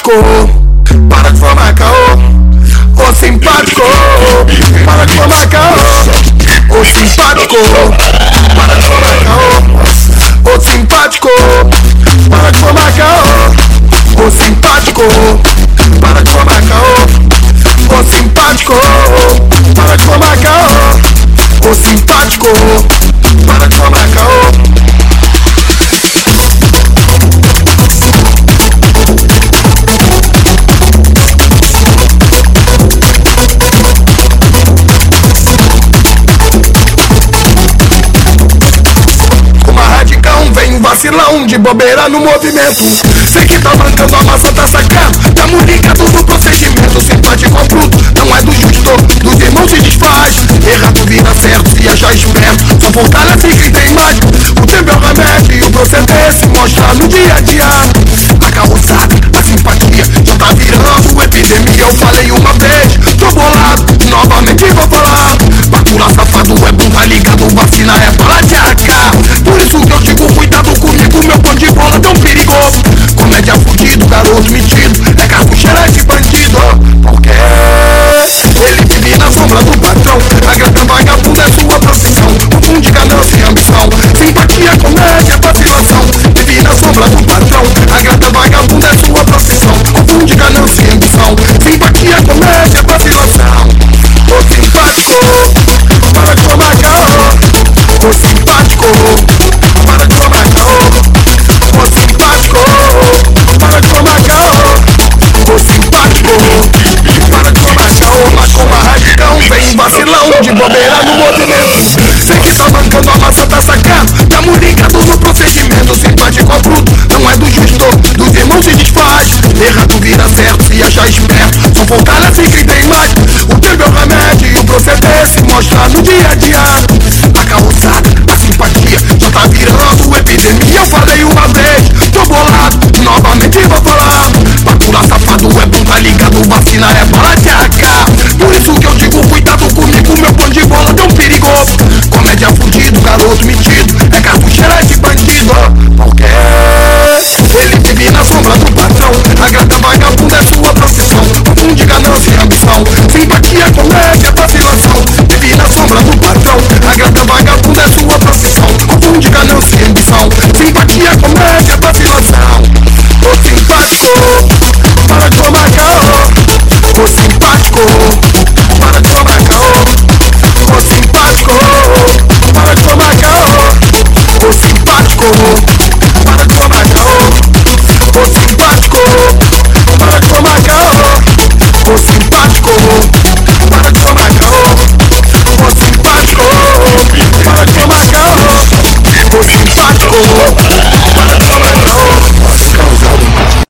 para de formar caô. Ô simpático, para de formar caô. Ô simpático, para de formar caô. Ô simpático, para de formar caô. Ô simpático, para de formar caô. Ô simpático, para de formar caô. Ô simpático, para de formar caô. Vacilão de bobeira no movimento. Sei que tá mancando, a massa tá sacando. Tamo ligado no procedimento. Simpático ao bruto, não é do justo. Dos irmãos se desfaz. Errado vira certo, se achar esperto. Só fortalece quem tem mais. O tempo é o remédio e o proceder se mostra no dia a dia. A carroçada, a simpatia já tá virando epidemia. Eu falei uma vez, tô bolado, novamente vou falar. Bacula safado é bom, tá ligado? Vacina é bala de AK. Por isso que eu digo, cuidado comigo, meu pão de bola tão perigoso. Comédia fudido, garoto metido, é cartucheira de bandido. Porque ele vive na sombra do patrão. A grata vagabunda é sua profissão. Confunde ganância e ambição. Simpatia, comédia, vacilação. Vive na sombra do patrão. A grata vagabunda é sua profissão. Confunde ganância e ambição. Simpatia, comédia, vacilação. Ô simpático, para de formar caô. Ô simpático, para de formar caô. Ô simpático, para de formar caô. Ô simpático, para de formar caô. Mas com uma radicão vem vacilão de bobeira no movimento. Sei que tá mancando, a massa tá sacando. Tamo ligado no procedimento. Simpático ao bruto, não é do justo. Dos irmãos se desfaz. Errado vira certo, se achar esperto. Só fortalece quem tem mais. O tempo é o remédio e o proceder se mostra no dia a dia. A carroçada, a simpatia já tá virando epidemia. Eu falei uma vez, tô bolado, novamente vou falar. Bacula safado é bom, tá ligado? Vacina é bala de AK. Por isso que eu digo, cuidado comigo, meu pão de bola tão perigoso. Comédia fudido, garoto metido, é cartucheira de bandido. Porque ele vive na sombra do patrão. A grata vagabunda é sua profissão. Confunde ganância e ambição. Simpatia, comédia, vacilação. Vive na sombra do patrão. A grata vagabunda é sua profissão. Confunde ganância e ambição. Simpatia, comédia, vacilação. Ô simpático, para de formar caô. Ô simpático, para de formar caô. Ô simpático, para de formar caô. Ô simpático.